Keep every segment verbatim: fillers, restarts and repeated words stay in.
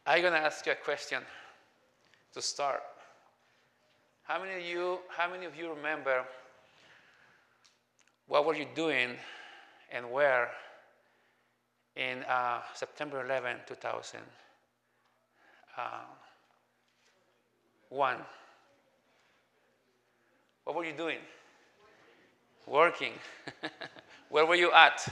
I'm going to ask you a question to start. How many of you, how many of you remember what were you doing and where in uh, September eleventh, two thousand one? What were you doing? Working. Where were you at?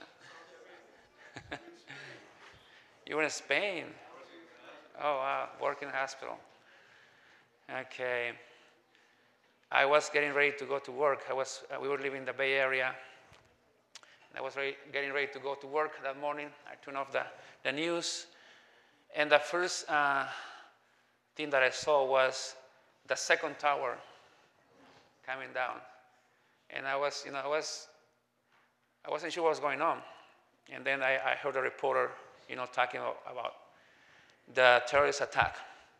You were in Spain. Oh, wow, working in a hospital. Okay. I was getting ready to go to work. I was, uh, we were living in the Bay Area. And I was ready, getting ready to go to work that morning. I turned off the, the news. And the first uh, thing that I saw was the second tower coming down. And I was, you know, I was, I wasn't sure what was going on. And then I, I heard a reporter, you know, talking about the terrorist attack.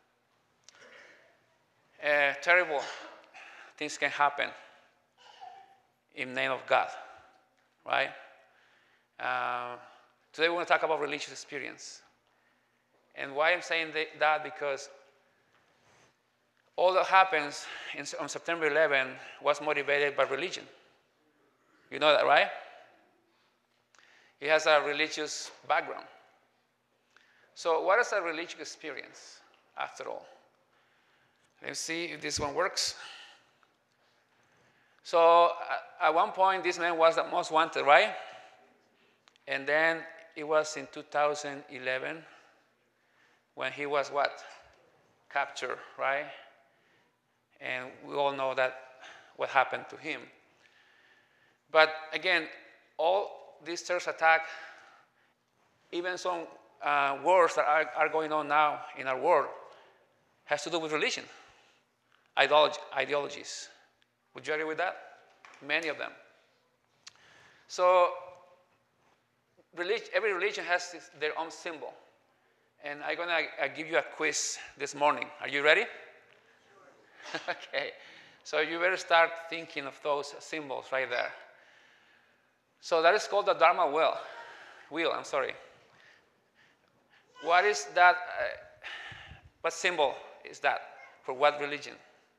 Uh, terrible things can happen in the name of God, right? Uh, today we're going to talk about religious experience. And why I'm saying that, because all that happens in, on September eleventh was motivated by religion. You know that, right? It has a religious background. So what is a religious experience, after all? Let's see if this one works. So at one point, this man was the most wanted, right? And then it was in two thousand eleven when he was what? Captured, right? And we all know that what happened to him. But again, all these terrorist attacks, even some uh, wars that are, are going on now in our world, has to do with religion, ideology, ideologies. Would you agree with that? Many of them. So relig- every religion has this, their own symbol. And I'm going to uh, give you a quiz this morning. Are you ready? Okay. So you better start thinking of those symbols right there. So that is called the Dharma wheel. Wheel, I'm sorry. What is that? Uh, what symbol is that? For what religion?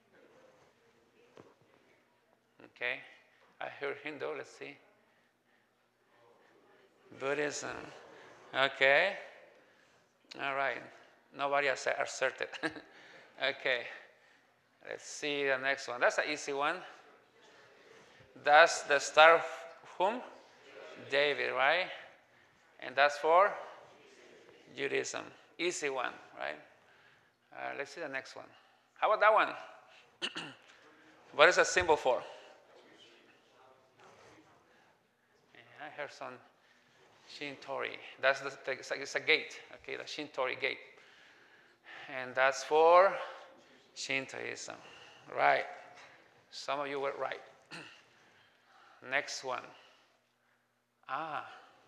Okay. I heard Hindu. Let's see. Buddhism. Okay. All right. Nobody has asserted. Okay. Let's see the next one. That's an easy one. That's the star of whom? David, right? And that's for Judaism. Easy one, right? Uh, let's see the next one. How about that one? What is a symbol for? Yeah, I heard some Shintori. That's the, it's, a, it's a gate, okay, the Shintori gate. And that's for Shintoism. Right. Some of you were right. Next one. Ah.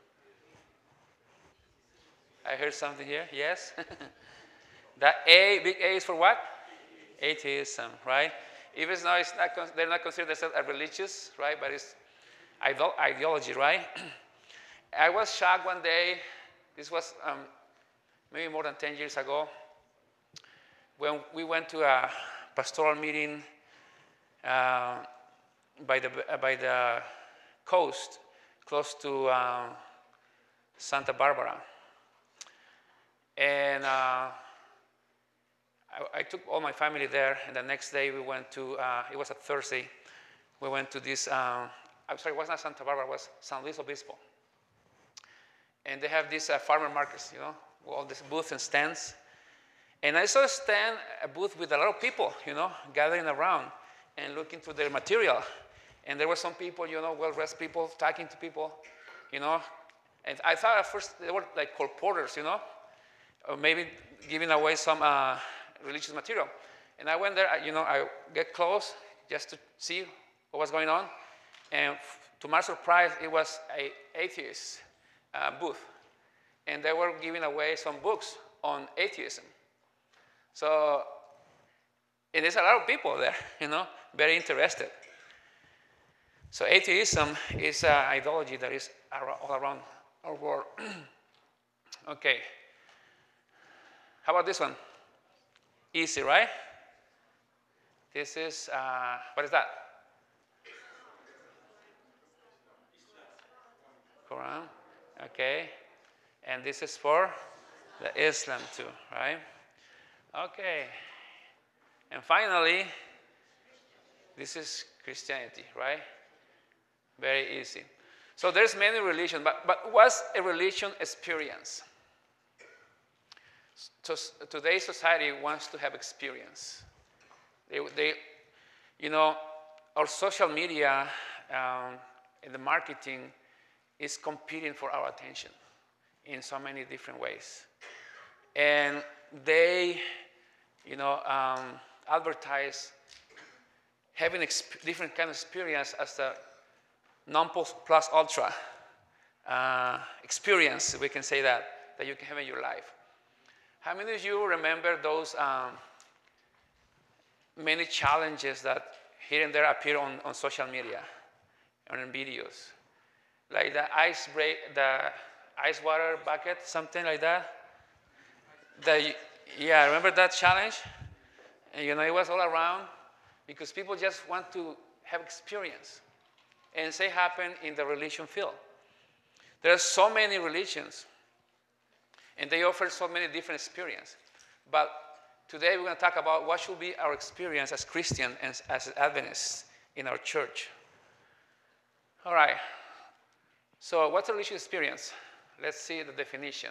I heard something here. Yes? That A, big A is for what? Atheism, right? Even though it's not, they're not considered themselves as religious, right? But it's ideology, right? I was shocked one day. This was um, maybe more than ten years ago, when we went to a pastoral meeting uh, by the uh, by the coast, close to uh, Santa Barbara, and uh, I, I took all my family there. And the next day we went to. Uh, it was a Thursday. We went to this. Uh, I'm sorry, it was not Santa Barbara. It was San Luis Obispo. And they have these uh, farmer markets, you know, all these booths and stands. And I saw a stand, a booth with a lot of people, you know, gathering around and looking through their material. And there were some people, you know, well-dressed people, talking to people, you know. And I thought at first they were like colporteurs, you know, or maybe giving away some uh, religious material. And I went there, you know, I get close just to see what was going on. And to my surprise, it was an atheist uh, booth. And they were giving away some books on atheism. So, and there's a lot of people there, you know, very interested. So atheism is an ideology that is all around our world. Okay. How about this one? Easy, right? This is, uh, what is that? Quran. Okay. And this is for the Islam too, right? Okay. And finally, this is Christianity, right? Very easy. So there's many religions, but, but what's a religion experience? So today's society wants to have experience. They, they you know, our social media um, and the marketing is competing for our attention in so many different ways. And they, you know, um, advertise having exp- different kind of experience as the non-plus ultra uh, experience, we can say that, that you can have in your life. How many of you remember those um, many challenges that here and there appear on, on social media, on videos? Like the ice break, the ice water bucket, something like that. The, yeah, remember that challenge? And you know, it was all around because people just want to have experience. And say happen in the religion field. There are so many religions, and they offer so many different experiences. But today we're going to talk about what should be our experience as Christians and as Adventists in our church. All right. So what's a religious experience? Let's see the definition.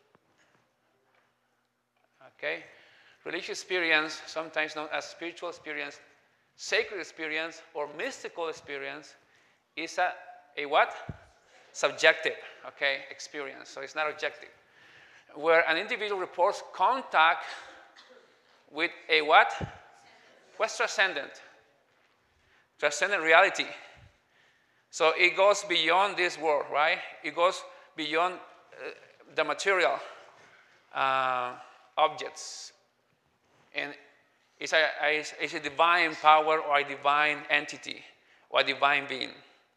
Okay. Religious experience, sometimes known as spiritual experience, sacred experience, or mystical experience, is a, a what? Subjective, okay, experience. So it's not objective. Where an individual reports contact with a what? What's transcendent? Transcendent reality. So it goes beyond this world, right? It goes beyond uh, the material uh, objects. And it's a, it's a divine power or a divine entity or a divine being.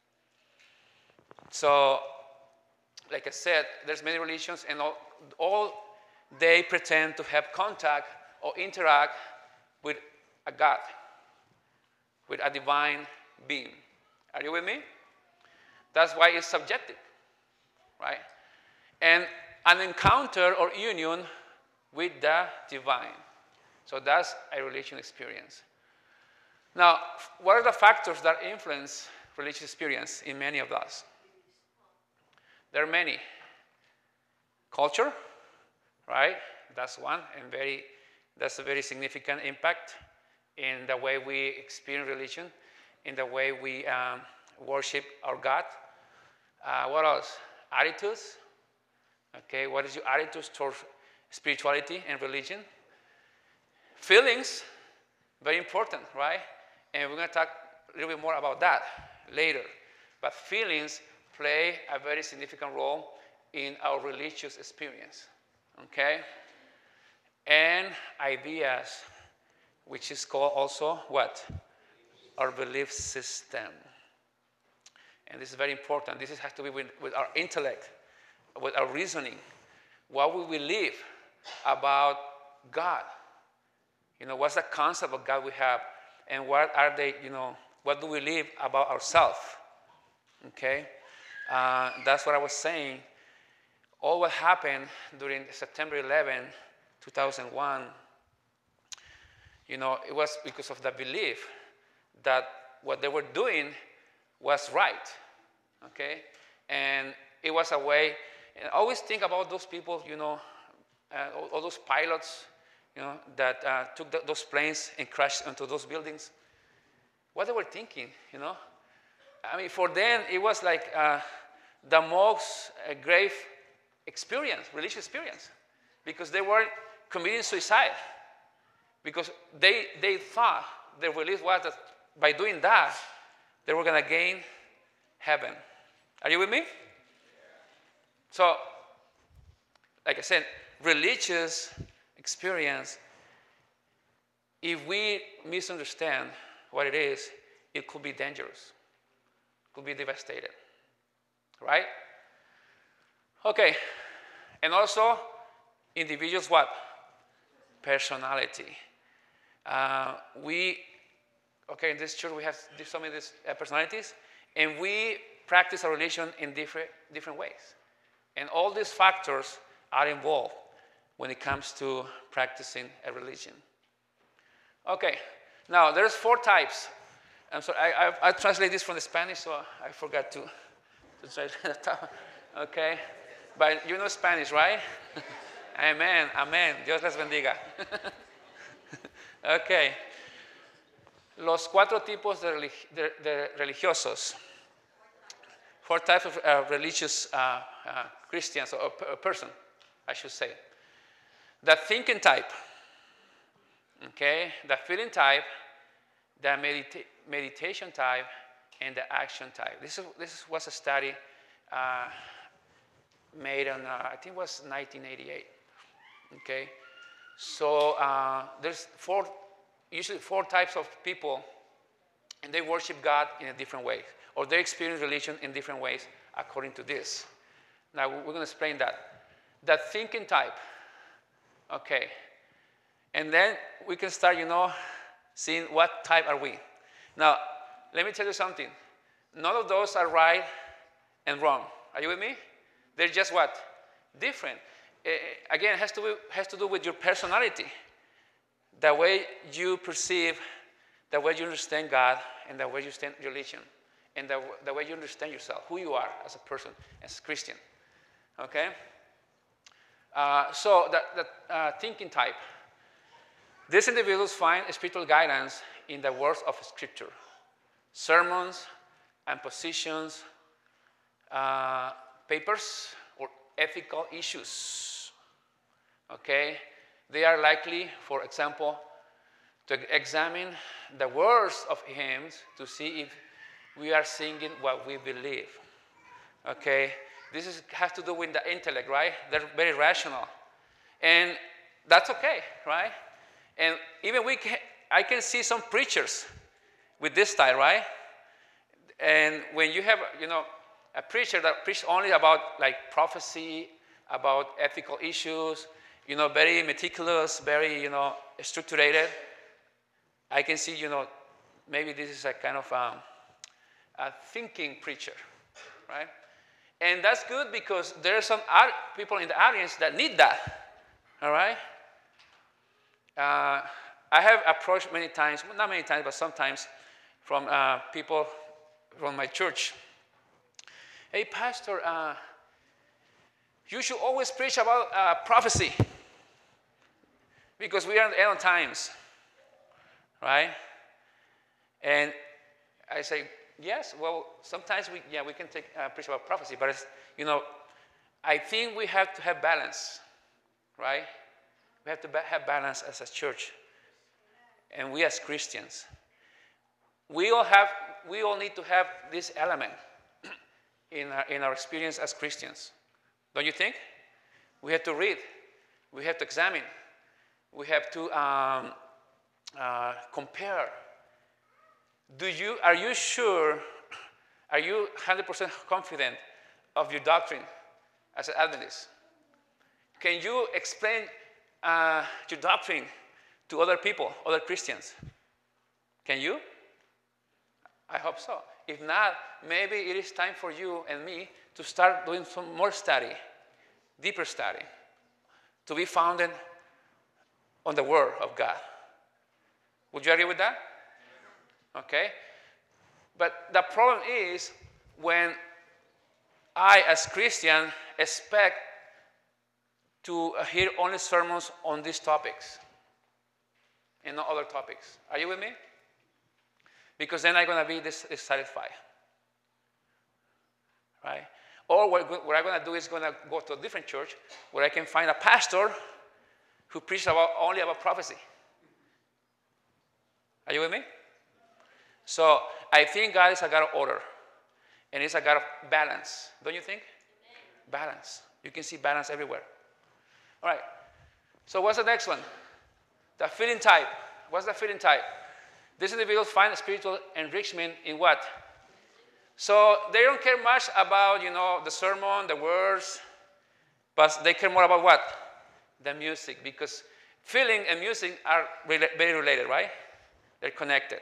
So, like I said, there's many religions, and all, all they pretend to have contact or interact with a God, with a divine being. Are you with me? That's why it's subjective, right? And an encounter or union with the divine. So that's a religious experience. Now, what are the factors that influence religious experience in many of us? There are many. Culture, right? That's one, and very, that's a very significant impact in the way we experience religion, in the way we um, worship our God. Uh, what else? Attitudes. Okay, what is your attitude towards spirituality and religion? Feelings, very important, right? And we're going to talk a little bit more about that later. But feelings play a very significant role in our religious experience, okay? And ideas, which is called also what? Our belief system. And this is very important. This has to be with, with our intellect, with our reasoning. What we believe about God. You know, what's the concept of God we have? And what are they, you know, what do we believe about ourselves? Okay? Uh, that's what I was saying. All what happened during September eleventh, two thousand one, you know, it was because of the belief that what they were doing was right, okay? And it was a way, and I always think about those people, you know, uh, all, all those pilots, you know, that uh, took the, those planes and crashed into those buildings. What they were thinking, you know? I mean, for them, it was like uh, the most uh, grave experience, religious experience, because they were committing suicide. Because they, they thought their belief was that by doing that, they were going to gain heaven. Are you with me? So, like I said, religious experience, if we misunderstand what it is, it could be dangerous. Could be devastated, right? Okay, and also individuals what? personality. Uh, we, okay, in this church we have so many these uh, personalities, and we practice our religion in different, different ways. And all these factors are involved when it comes to practicing a religion. Okay, now there's four types. I'm sorry, I, I, I translate this from the Spanish, so I forgot to, to translate that. Okay, but you know Spanish, right? Amen, amen. Dios les bendiga. Okay. Los cuatro tipos de, relig- de, de religiosos. Four types of uh, religious uh, uh, Christians, or a person, I should say. The thinking type, okay, the feeling type, the medita- meditation type, and the action type. This, is, this was a study uh, made on, uh, I think it was nineteen eighty-eight, okay? So uh, there's four, usually four types of people, and they worship God in a different way, or they experience religion in different ways according to this. Now, we're going to explain that. The thinking type, okay. And then we can start, you know, seeing what type are we. Now, let me tell you something. None of those are right and wrong. Are you with me? They're just what? Different. Uh, again, it has to, be, has to do with your personality. The way you perceive, the way you understand God, and the way you understand religion, and the, the way you understand yourself, who you are as a person, as a Christian. Okay? Uh, so, the, the uh, thinking type. These individuals find spiritual guidance in the words of Scripture, sermons and positions, uh, papers, or ethical issues. Okay? They are likely, for example, to examine the words of hymns to see if we are singing what we believe. Okay? This is, has to do with the intellect, right? They're very rational. And that's okay, right? And even we can, I can see some preachers with this style, right? And when you have, you know, a preacher that preaches only about like prophecy, about ethical issues, you know, very meticulous, very, you know, structured, I can see, you know, maybe this is a kind of um, a thinking preacher, right? And that's good because there are some people in the audience that need that, all right? Uh, I have approached many times, well, not many times, but sometimes from uh, people from my church. Hey, Pastor, uh, you should always preach about uh, prophecy because we are in the end of times, right? And I say, yes, well, sometimes we, yeah, we can take, uh, preach about prophecy, but it's, you know, I think we have to have balance, right? We have to ba- have balance as a church, and we as Christians. We all have, we all need to have this element in our, in our experience as Christians. Don't you think? We have to read, we have to examine, we have to um, uh, compare. Do you, are you sure, are you one hundred percent confident of your doctrine as an Adventist? Can you explain uh, your doctrine to other people, other Christians? Can you? I hope so. If not, maybe it is time for you and me to start doing some more study, deeper study, to be founded on the Word of God. Would you agree with that? Okay? But the problem is when I, as Christian, expect to hear only sermons on these topics and not other topics. Are you with me? Because then I'm going to be dissatisfied. Right? Or what, what I'm going to do is going to go to a different church where I can find a pastor who preaches about, only about prophecy. Are you with me? So I think God is a God of order. And He's a God of balance. Don't you think? Balance. You can see balance everywhere. All right. So what's the next one? The feeling type. What's the feeling type? These individuals find spiritual enrichment in what? So they don't care much about, you know, the sermon, the words, but they care more about what? The music. Because feeling and music are rela- very related, right? They're connected.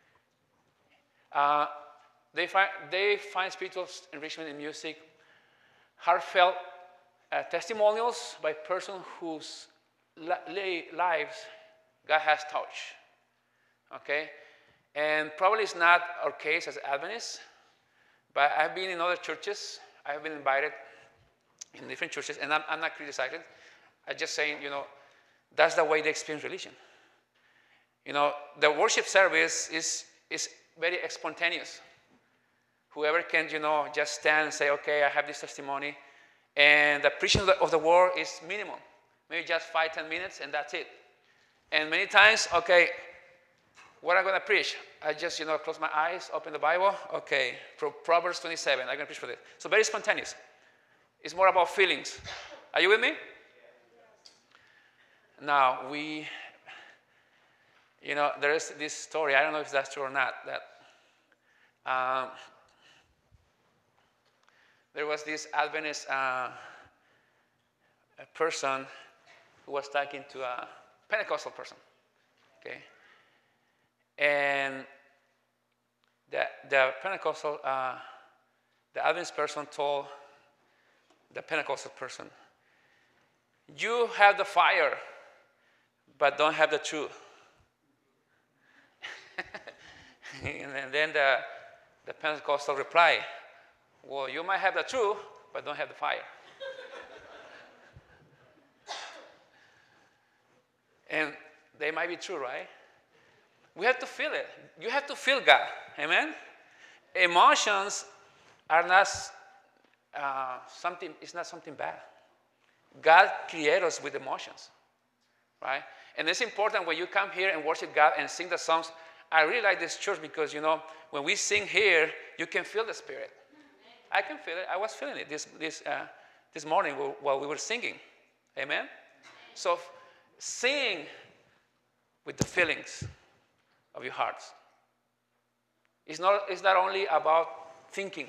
Uh, they, find, they find spiritual enrichment in music, heartfelt uh, testimonials by persons whose li- lives God has touched. Okay? And probably it's not our case as Adventists, but I've been in other churches. I've been invited in different churches, and I'm, I'm not criticizing. I'm just saying, you know, that's the way they experience religion. You know, the worship service is, is very spontaneous. Whoever can, you know, just stand and say, okay, I have this testimony. And the preaching of the, of the word is minimum. Maybe just five, ten minutes, and that's it. And many times, okay, what am I going to preach? I just, you know, close my eyes, open the Bible. Okay, from Proverbs twenty-seven, I'm going to preach for this. So very spontaneous. It's more about feelings. Are you with me? Now, we, you know, there is this story. I don't know if that's true or not. That um, there was this Adventist uh, a person who was talking to a Pentecostal person. Okay, and the the Pentecostal, uh, the Adventist person told the Pentecostal person, "You have the fire, but don't have the truth." And then the, the Pentecostal replied, "Well, you might have the truth, but don't have the fire." And they might be true, right? We have to feel it. You have to feel God. Amen? Emotions are not uh, something, it's not something bad. God created us with emotions, right? And it's important when you come here and worship God and sing the songs. I really like this church because, you know, when we sing here, you can feel the Spirit. I can feel it. I was feeling it this, this, uh, this morning while we were singing. Amen? So sing with the feelings of your hearts. It's not, it's not only about thinking.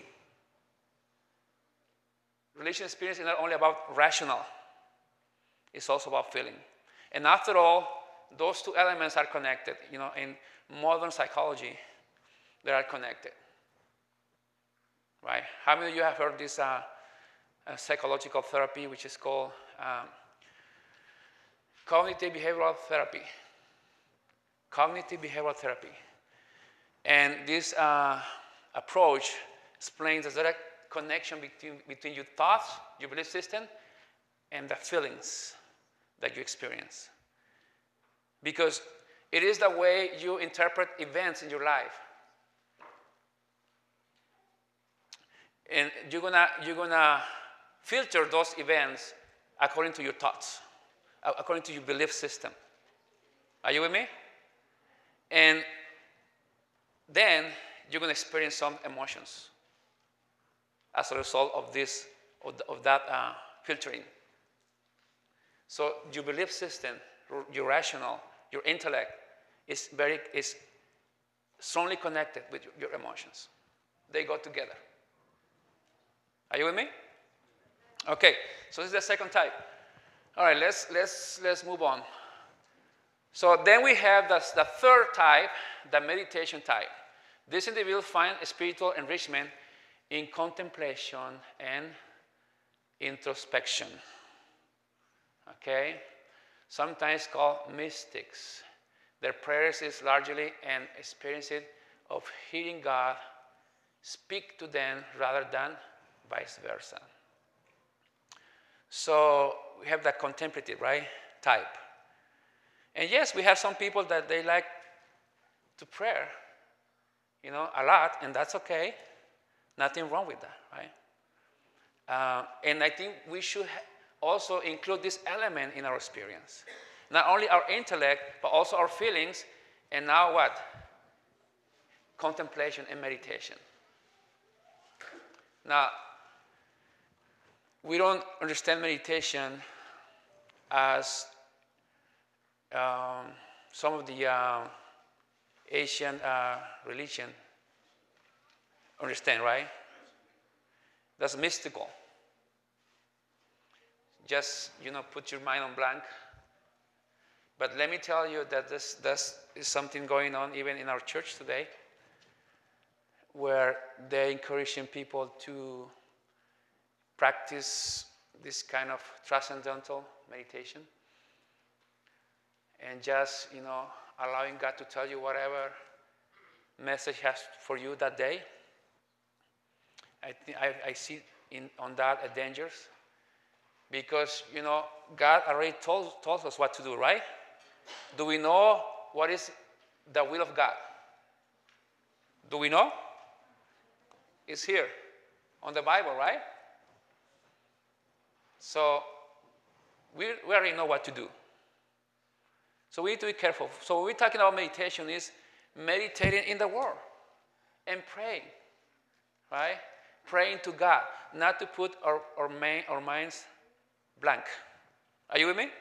Religious experience is not only about rational. It's also about feeling. And after all, those two elements are connected. You know, in modern psychology, they are connected. Right? How many of you have heard this uh, uh, psychological therapy, which is called um, cognitive behavioral therapy? Cognitive behavioral therapy. And this uh, approach explains the direct connection between, between your thoughts, your belief system, and the feelings that you experience. Because it is the way you interpret events in your life. And you're gonna, you're gonna filter those events according to your thoughts, according to your belief system. Are you with me? And then you're gonna experience some emotions as a result of this, of, the, of that uh, filtering. So your belief system, your rational, your intellect is very is strongly connected with your, your emotions. They go together. Are you with me? Okay, so this is the second type. All right, let's let's let's move on. So then we have the, the third type, the meditation type. These individuals find spiritual enrichment in contemplation and introspection. Okay? Sometimes called mystics. Their prayers is largely an experience of hearing God speak to them rather than vice versa. So we have that contemplative, right, type. And yes, we have some people that they like to pray, you know, a lot, and that's okay. Nothing wrong with that, right? Uh, and I think we should also include this element in our experience. Not only our intellect, but also our feelings, and now what? Contemplation and meditation. Now, we don't understand meditation as um, some of the uh, Asian uh, religion understand, right? That's mystical. Just, you know, put your mind on blank But let me tell you that this, this is something going on even in our church today, where they're encouraging people to practice this kind of transcendental meditation and just, you know, allowing God to tell you whatever message has for you that day. I, th- I, I see in, on that a dangers because, you know, God already told, told us what to do, right? Do we know what is the will of God? Do we know? It's here on the Bible, right? So we, we already know what to do. So we need to be careful. So what we're talking about meditation is meditating in the Word and praying, right? Praying to God, not to put our, our, main, our minds blank. Are you with me?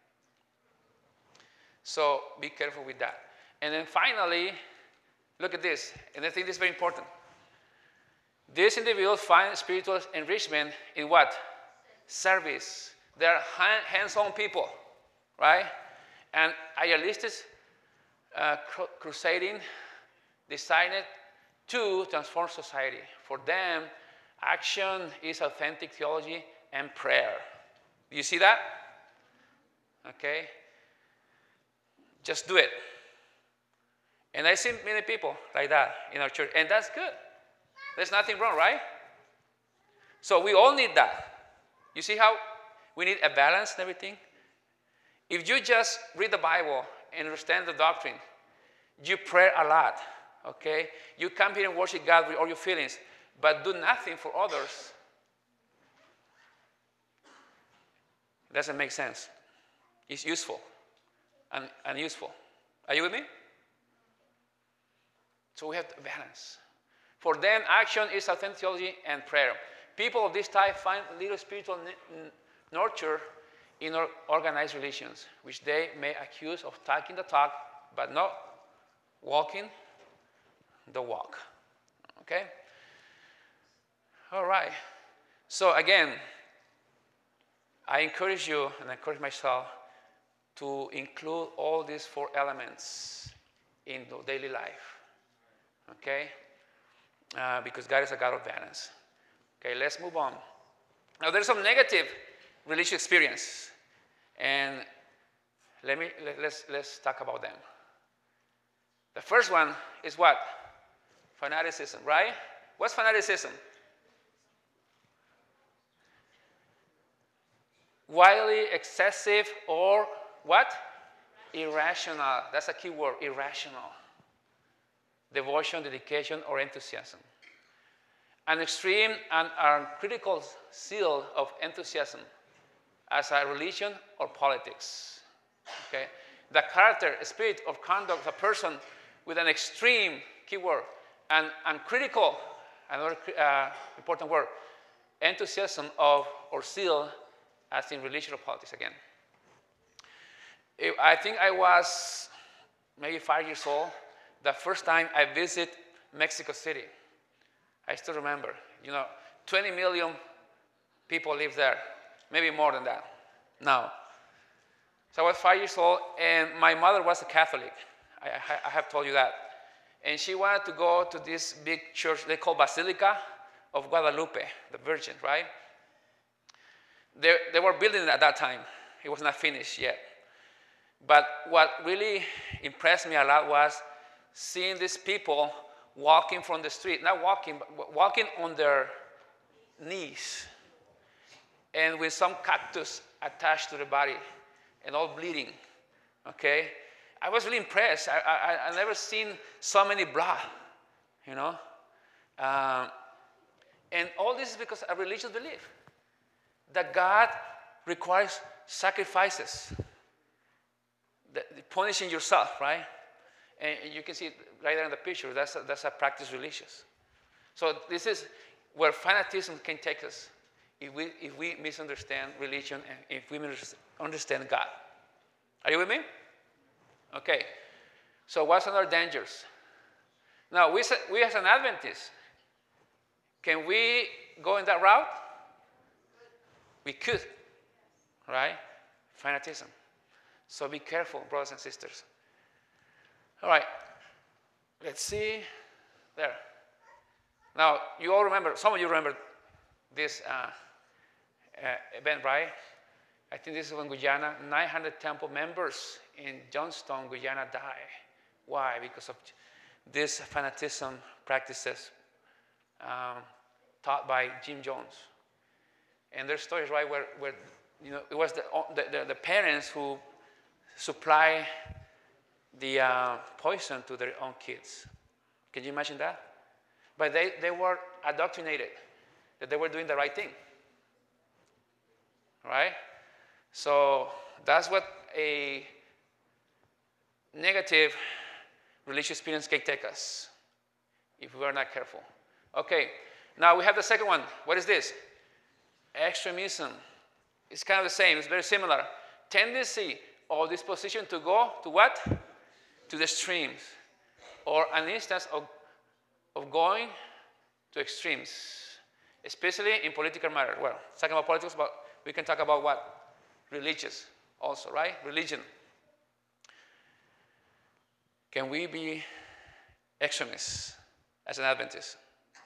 So be careful with that. And then finally, look at this. And I think this is very important. These individuals find spiritual enrichment in what? Service. They're hands-on people, right? And idealists uh, crusading, designed to transform society. For them, action is authentic theology and prayer. Do you see that? Okay. Just do it. And I see many people like that in our church, and that's good. There's nothing wrong, right? So we all need that. You see how we need a balance and everything? If you just read the Bible and understand the doctrine, you pray a lot, okay? You come here and worship God with all your feelings, but do nothing for others. Doesn't make sense. It's useful and unuseful. Are you with me? So we have to balance. For them, action is authentic theology and prayer. People of this type find little spiritual n- nurture in our organized religions, which they may accuse of talking the talk, but not walking the walk. Okay? All right. So again, I encourage you and I encourage myself to include all these four elements in the daily life. Okay? Uh, because God is a God of balance. Okay, let's move on. Now, there's some negative religious experience, and let me let, let's let's talk about them. The first one is what? Fanaticism, right? What's fanaticism? Wildly excessive or what? Irrational. That's a key word, irrational. Devotion, dedication, or enthusiasm. An extreme and uncritical zeal of enthusiasm as a religion or politics. Okay? The character, spirit, or conduct of a person with an extreme, keyword, and uncritical, another uh, important word, enthusiasm of or zeal as in religion or politics again. I think I was maybe five years old the first time I visited Mexico City. I still remember, you know, twenty million people live there, maybe more than that now. So I was five years old, and my mother was a Catholic. I, I, I have told you that. And she wanted to go to this big church they call Basilica of Guadalupe, the Virgin, right? They, they were building it at that time. It was not finished yet. But what really impressed me a lot was seeing these people walking from the street, not walking, but walking on their knees, and with some cactus attached to the body, and all bleeding, okay? I was really impressed. I, I, I never seen so many blood, you know? Um, and all this is because of religious belief, that God requires sacrifices, the, the punishing yourself, right? And you can see it right there in the picture. That's a, that's a practice religious. So this is where fanaticism can take us if we, if we misunderstand religion and if we misunderstand God. Are you with me? Okay. So what's another dangers? Now, we, we as an Adventist, can we go in that route? We could, right? Fanaticism. So be careful, brothers and sisters. All right, let's see. There. Now, you all remember, some of you remember this uh, uh, event, right? I think this is when Guyana, nine hundred temple members in Johnstone, Guyana died. Why? Because of this fanaticism practices um, taught by Jim Jones. And there's stories, right, where, where you know, it was the, the, the parents who supply the uh, poison to their own kids. Can you imagine that? But they, they were indoctrinated that they were doing the right thing. Right? So that's what a negative religious experience can take us if we are not careful. Okay, now we have the second one. What is this? Extremism. It's kind of the same. It's very similar. Tendency or disposition to go to what? To the extremes. Or an instance of, of going to extremes, especially in political matters. Well, talking about politics, but we can talk about what? Religious also, right? Religion. Can we be extremists as an Adventist?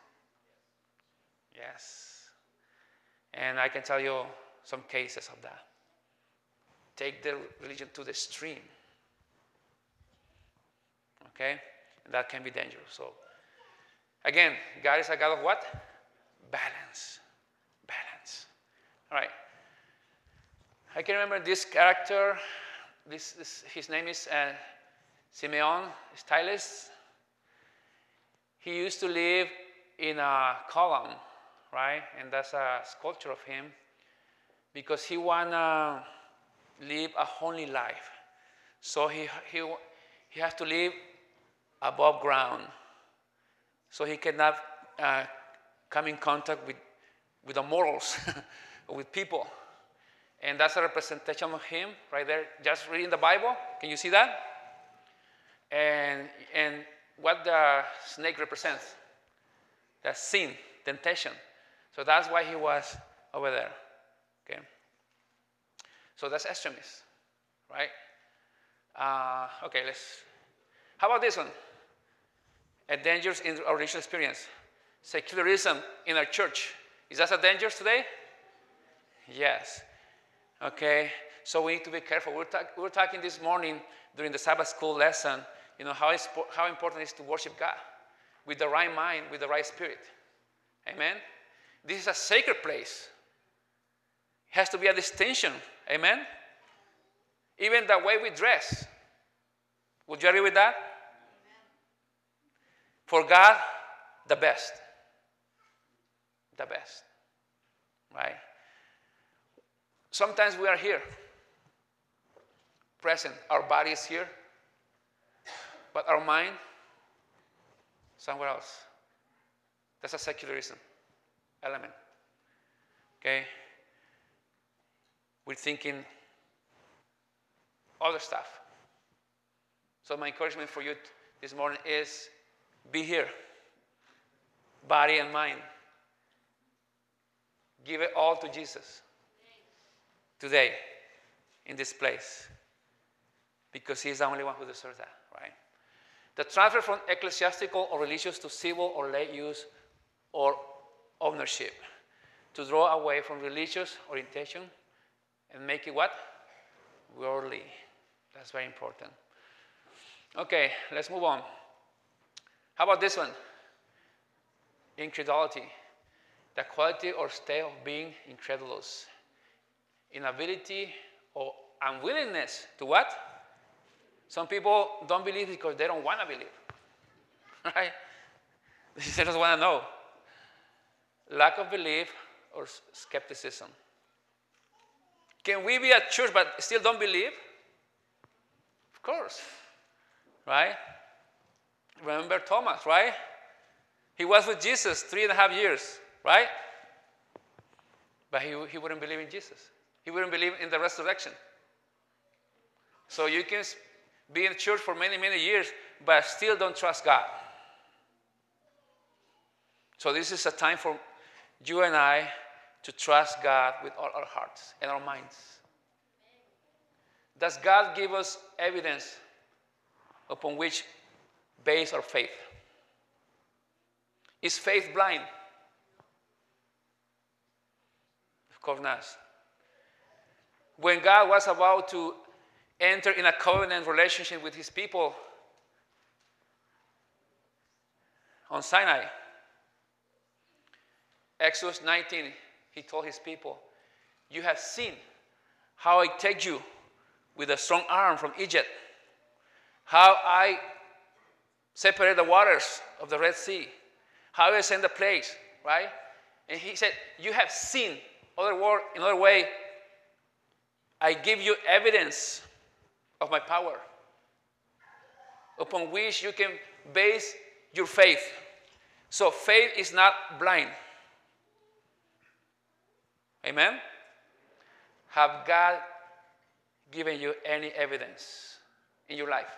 Yes. And I can tell you some cases of that. Take the religion to the extreme. Okay? And that can be dangerous. So, again, God is a God of what? Balance. Balance. All right. I can remember this character. This, this his name is uh, Simeon Styles. He used to live in a column, right? And that's a sculpture of him because he wanna live a holy life. So he he he has to live above ground, so he cannot uh, come in contact with with the morals, with people. And that's a representation of him right there, just reading the Bible. Can you see that? And, and what the snake represents, the sin, temptation. So that's why he was over there. Okay. So that's extremist, right? Uh, okay, let's. How about this one? A danger in our religious experience. Secularism in our church. Is that a danger today? Yes. Okay, so we need to be careful. We were, talk, we were talking this morning during the Sabbath school lesson, you know, how, how important it is to worship God with the right mind, with the right spirit. Amen? This is a sacred place. It has to be a distinction. Amen? Even the way we dress. Would you agree with that? For God, the best. The best. Right? Sometimes we are here, present. Our body is here, but our mind, somewhere else. That's a secularism element. Okay? We're thinking other stuff. So my encouragement for you this morning is be here, body and mind. Give it all to Jesus. Today, in this place, because he's the only one who deserves that, right? The transfer from ecclesiastical or religious to civil or lay use or ownership, to draw away from religious orientation and make it what? Worldly. That's very important. Okay, let's move on. How about this one? Incredulity. The quality or state of being incredulous. Inability or unwillingness to what? Some people don't believe because they don't want to believe. Right? They just want to know. Lack of belief or skepticism. Can we be at church but still don't believe? Of course. Right? Remember Thomas, right? He was with Jesus three and a half years, right? But he, he wouldn't believe in Jesus. He wouldn't believe in the resurrection. So you can be in church for many, many years, but still don't trust God. So this is a time for you and I to trust God with all our hearts and our minds. Does God give us evidence upon which base our faith? Is faith blind? Of course not. When God was about to enter in a covenant relationship with his people on Sinai, Exodus nineteen, he told his people, you have seen how I take you with a strong arm from Egypt, how I separate the waters of the Red Sea, how I send the plagues, right? And he said, you have seen. Other word, in other way, I give you evidence of my power upon which you can base your faith. So faith is not blind. Amen? Have God given you any evidence in your life?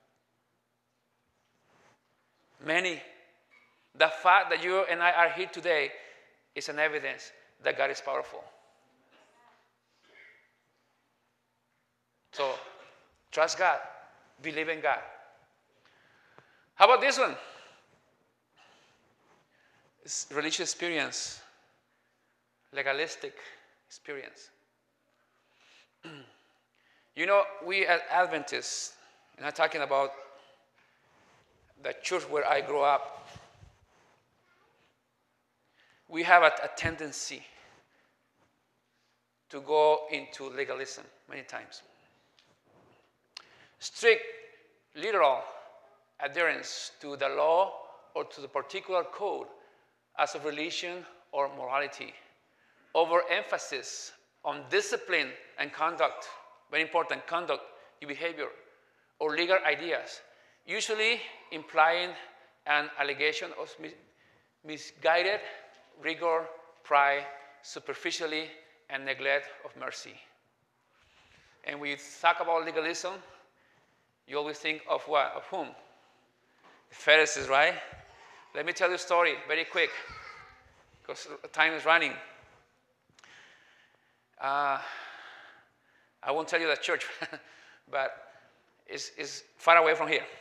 Many. The fact that you and I are here today is an evidence that God is powerful. So, trust God. Believe in God. How about this one? It's religious experience. Legalistic experience. You know, we as Adventists, and I'm talking about the church where I grew up, we have a, a tendency to go into legalism many times. Strict, literal adherence to the law or to the particular code as of religion or morality. Overemphasis on discipline and conduct, very important, conduct, your behavior, or legal ideas, usually implying an allegation of mis- misguided rigor, pride, superficially, and neglect of mercy. And when you talk about legalism, you always think of what? Of whom? The Pharisees, right? Let me tell you a story very quick, because time is running. Uh, I won't tell you the church, but it's, it's far away from here.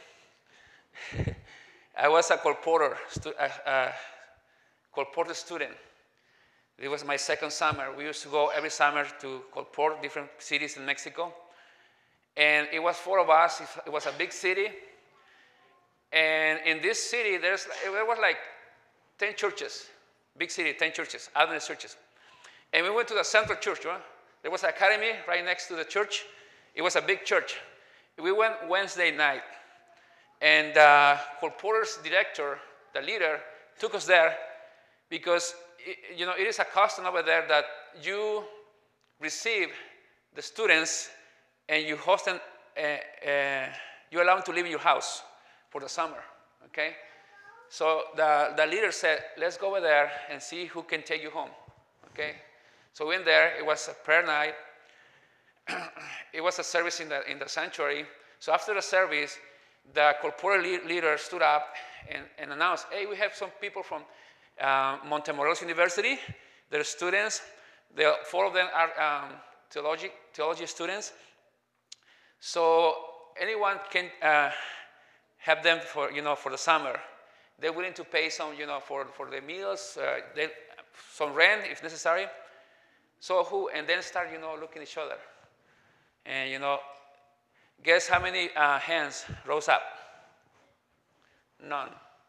I was a colporteur, stu- a, a colporteur student. It was my second summer. We used to go every summer to colport, different cities in Mexico. And it was four of us. It was a big city. And in this city, there's, there was like ten churches. Big city, ten churches, Adventist churches. And we went to the central church. Right? There was an academy right next to the church. It was a big church. We went Wednesday night. And the colporteur's director, the leader, took us there because it, you know, it is a custom over there that you receive the students and you host them, uh, uh, you allow them to live in your house for the summer, okay? So the, the leader said, let's go over there and see who can take you home, okay? So we went there. It was a prayer night. It was a service in the, in the sanctuary. So after the service, the corporate leader stood up and, and announced, hey, we have some people from uh, Montemorelos University. They're students. They're, four of them are um, theology, theology students. So anyone can uh, have them for, you know, for the summer. They're willing to pay some, you know, for, for the meals, uh, they, some rent if necessary. So who, and then start, you know, looking at each other. And, you know, guess how many uh, hands rose up? None.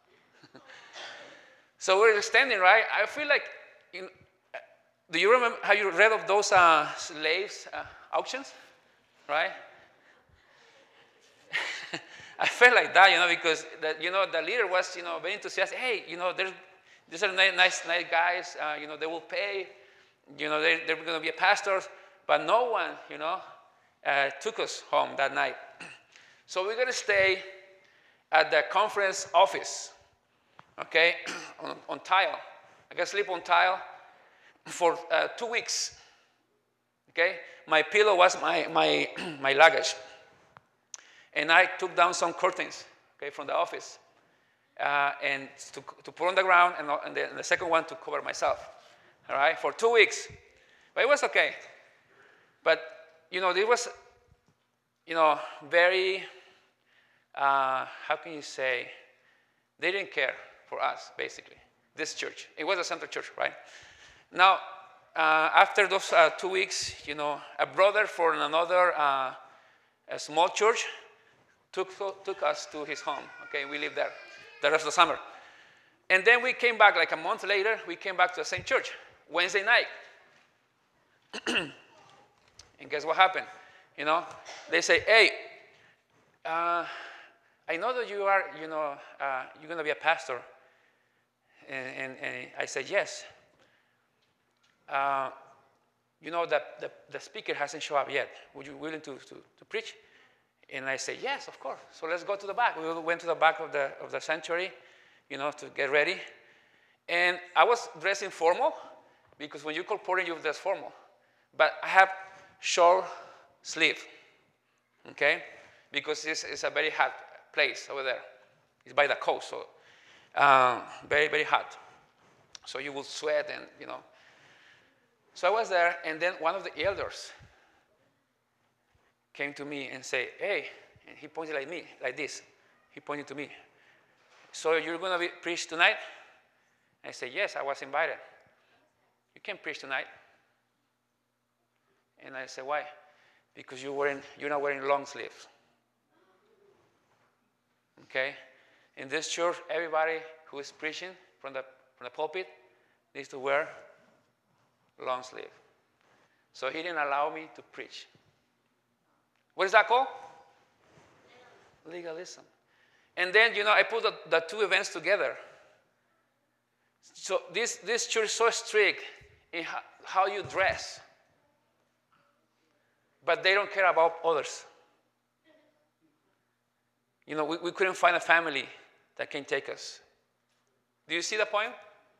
So we're standing, right? I feel like, in, uh, do you remember, have you read of those uh, slaves uh, auctions, right? I felt like that, you know, because, the, you know, the leader was, you know, very enthusiastic. Hey, you know, there's, these are nice, nice, nice guys. Uh, you know, they will pay. You know, they, they're going to be a pastors. But no one, you know, uh, took us home that night. So we're going to stay at the conference office, okay, on, on tile. I can sleep on tile for uh, two weeks, okay? My pillow was my, my, my luggage. And I took down some curtains, okay, from the office, uh, and to, to put on the ground, and, and, the, and the second one to cover myself, all right, for two weeks. But it was okay. But, you know, it was you know, very, uh, how can you say, they didn't care for us, basically, this church. It was a center church, right? Now, uh, after those uh, two weeks, you know, a brother from another uh, a small church took, took us to his home, okay? We lived there the rest of the summer. And then we came back, like a month later, we came back to the same church, Wednesday night. And guess what happened? You know, they say, hey, uh, I know that you are, you know, uh, you're going to be a pastor. And, and, and I said, yes. Uh, you know that the, the speaker hasn't shown up yet. Would you be willing to, to, to preach? And I said, yes, of course. So let's go to the back. We went to the back of the, of the sanctuary, you know, to get ready. And I was dressed in formal, because when you call pouring, you dress formal. But I have short sleeve, okay? Because this is a very hot place over there. It's by the coast, so um, very, very hot. So you will sweat and, you know. So I was there, and then one of the elders came to me and said, hey, and he pointed like me, like this. He pointed to me. So you're going to be preach tonight? I said, yes, I was invited. You can preach tonight. And I said, why? Because you're, wearing, you're not wearing long sleeves. Okay? In this church, everybody who is preaching from the, from the pulpit needs to wear long sleeve. So he didn't allow me to preach. What is that called? Legalism. And then, you know, I put the, the two events together. So this, this church is so strict in how, how you dress. But they don't care about others. You know, we, we couldn't find a family that can take us. Do you see the point?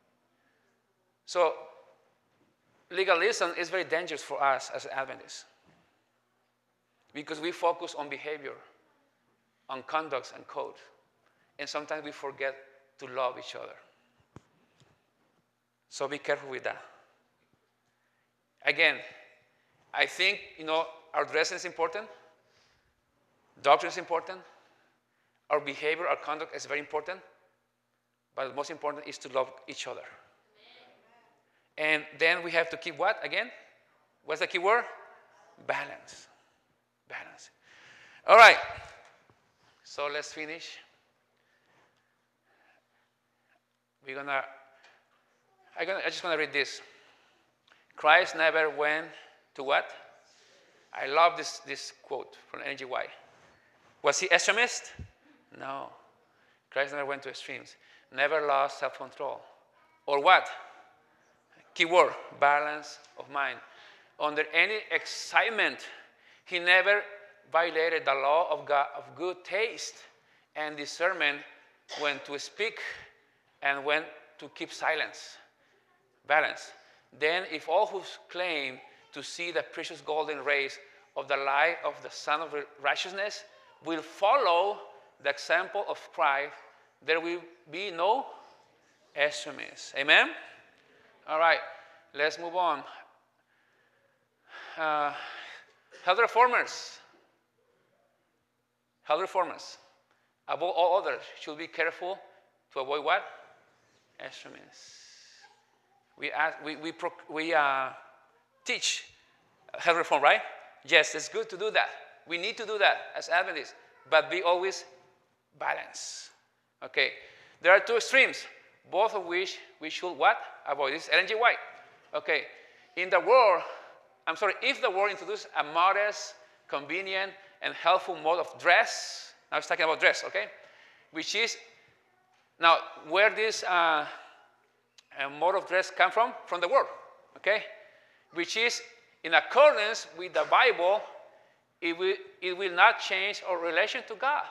So legalism is very dangerous for us as Adventists, because we focus on behavior, on conducts and code, and sometimes we forget to love each other. So be careful with that. Again, I think, you know, our dressing is important, doctrine is important, our behavior, our conduct is very important, but the most important is to love each other. And then we have to keep what, again? What's the key word? Balance. Balance. All right. So let's finish. We're gonna, I'm gonna, I just gonna read this. Christ never went to what? I love this, this quote from N G Y. Was he extremist? No. Christ never went to extremes. Never lost self-control. Or what? Keyword, balance of mind. Under any excitement, he never violated the law of God, of good taste and discernment when to speak and when to keep silence. Balance. Then if all who claim to see the precious golden rays of the light of the Son of Righteousness will follow the example of Christ, there will be no extremists. Amen? All right, let's move on. Uh, health reformers. Health reformers, above all others, should be careful to avoid what? Extremists. We, ask, we, we, pro, we uh, teach health reform, right? Yes, it's good to do that. We need to do that as Adventists, but be always balanced. Okay, there are two extremes, both of which we should what? Avoid. This is Ellen G. White. Okay, in the world, I'm sorry, if the world introduced a modest, convenient, and helpful mode of dress, I was talking about dress, okay, which is, now, where this uh, uh, mode of dress come from? From the world, okay, which is in accordance with the Bible, it will, it will not change our relation to God.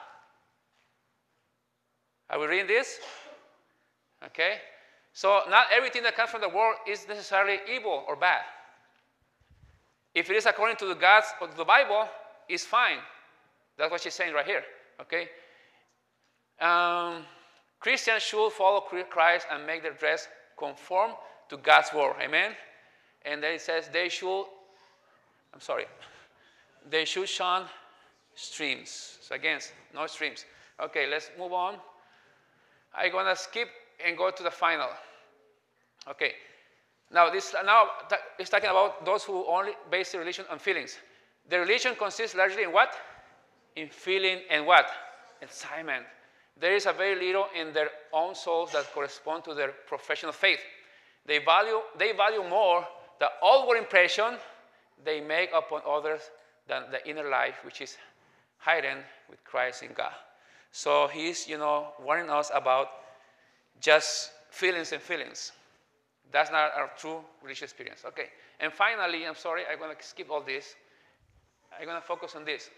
Are we reading this? Okay, so not everything that comes from the world is necessarily evil or bad. If it is according to the God's or the Bible, it's fine. That's what she's saying right here. Okay. Um, Christians should follow Christ and make their dress conform to God's word. Amen. And then it says they should. I'm sorry. They should shun streams. So again, no streams. Okay, let's move on. I'm going to skip and go to the final. Okay. Now, this now it's talking about those who only base their religion on feelings. The religion consists largely in what? In feeling and what? Excitement. There is a very little in their own souls that correspond to their professional faith. They value, they value more the outward impression they make upon others than the inner life, which is hidden with Christ in God. So he's, you know, warning us about just feelings and feelings. That's not our true religious experience. Okay. And finally, I'm sorry, I'm going to skip all this. I'm going to focus on this.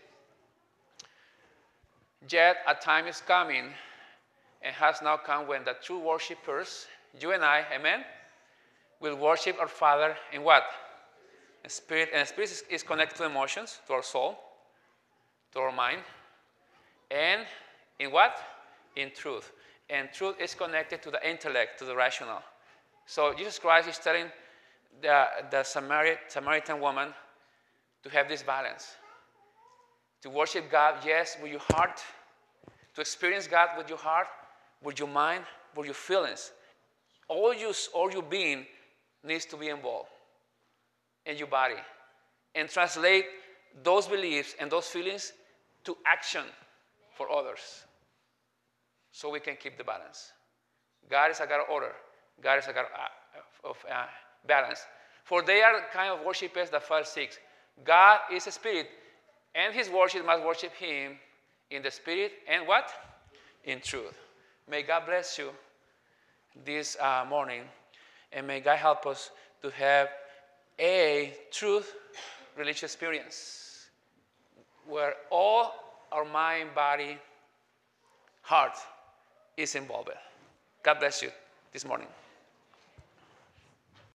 Yet a time is coming and has now come when the true worshipers, you and I, amen, will worship our Father in what? In spirit. And spirit is, is connected to emotions, to our soul, to our mind. And in what? In truth. And truth is connected to the intellect, to the rational. So Jesus Christ is telling the, the Samari, Samaritan woman to have this balance. To worship God, yes, with your heart. To experience God with your heart, with your mind, with your feelings. All, you, all your being needs to be involved in your body. And translate those beliefs and those feelings to action for others. So we can keep the balance. God is a God of order. God is a God of, of uh, balance. For they are the kind of worshipers that Father seeks. God is a spirit, and his worship must worship him in the spirit and what? In truth. May God bless you this uh, morning, and may God help us to have a truth religious experience where all our mind, body, heart is involved. God bless you this morning.